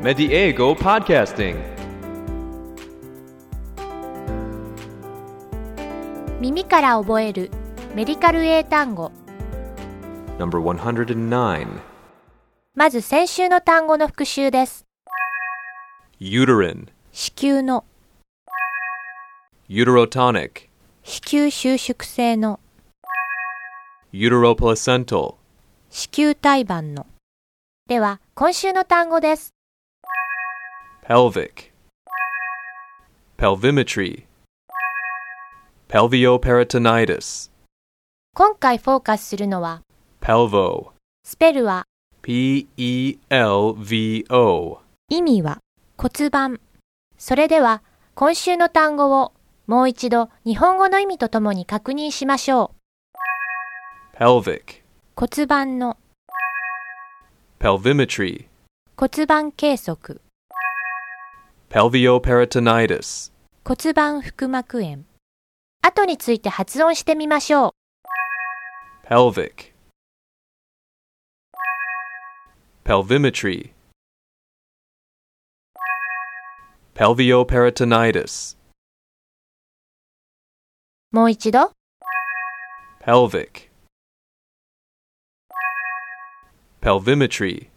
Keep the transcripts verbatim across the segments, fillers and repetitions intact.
Mediego Podcasting. 耳から覚えるメディカル英単語。 Number one hundred nine. まず先週の単語の復習です。 Uterine. 子宮の、 Uterotonic. 子宮収縮性の、 Uteroplacental. 子宮胎盤の。では今週の単語です。 Pelvic. Pelvimetry. Pelvioperitonitis. 今回フォーカスするのは Pelvo. スペルは P E L V O. 意味は骨盤。それでは今週の単語をもう一度日本語の意味とともに確認しましょう。 Pelvic. 骨盤の、 Pelvimetry. 骨盤計測、 Pelvioperitonitis. 骨盤腹膜炎。後について発音してみましょう。 Pelvic. Pelvimetry. Pelvioperitonitis. もう一度。 Pelvic. Pelvimetry.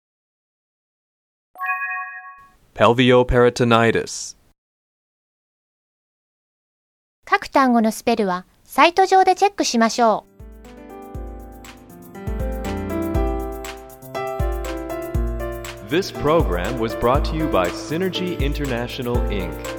Pelvioperitonitis. 各単語のスペルはサイト上でチェックしましょう。 This program was brought to you by Synergy International, Incorporated